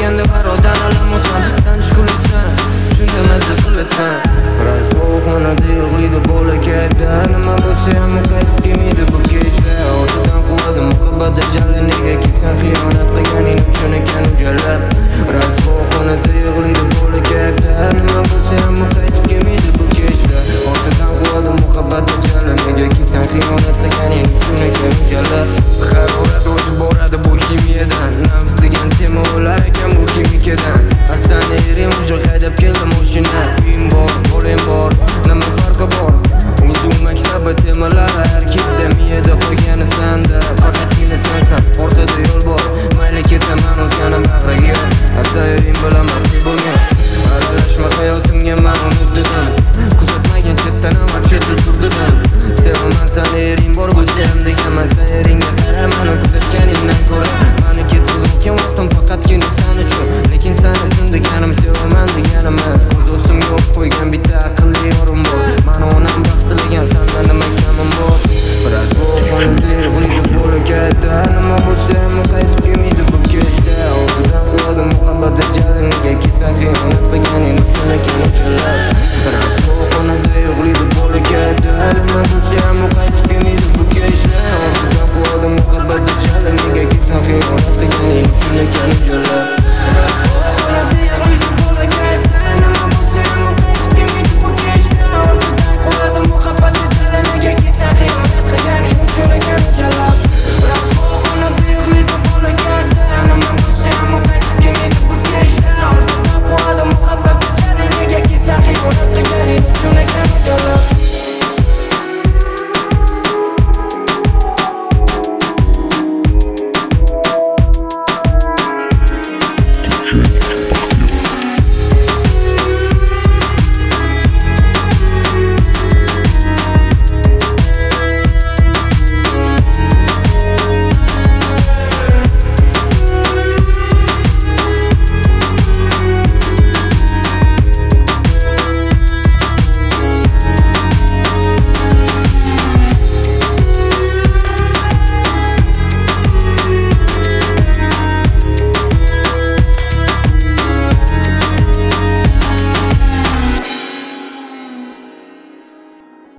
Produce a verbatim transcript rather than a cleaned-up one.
deganda barodan olamosan. Sen shkulisan, shunda mazza qilasan. Biroz sovuqxonada yig'laydi bola kayfda. Nima bo'lsa ham u qaytib kelmaydi bu kechda. Ortidan quvadi muhabbat ajali, negaki sen xiyonat qilganing uchun ekan u jalab. Biroz sovuqxonada yig'laydi bola kayfda. Nima bo'lsa ham u qaytib kelmaydi bu kechda. Ortidan quvadi muhabbat ajali, negaki sen xiyonat qilganing uchun ekan u jalab. Harorat o'chib boradi bu kimiyadan. Nafs degan tema o'lar ekan bu kimikadan. Asani erim уже haydab keldi mashina. Uyim bor, bolam bor, nima farqi bor? O'zi maktabi temalari har kimda miyada qolgani sanda. Faqatgina sensan, ortada yo'l bor. Mayli ketaman o'zgani bag'riga. Asayring bilan maxfiy bo'lgan. Aralashma hayotimga men unutdim. Kuzatmagan chetdan ham вообще-то surdim. Sevaman seni ering bor bo'lsam deganman. Sen eringga qara, meni kuzatganingdan ko'ra meni ketkizib o'tgan vaqtim faqatgina sen uchun. Lekin sen uchun deganim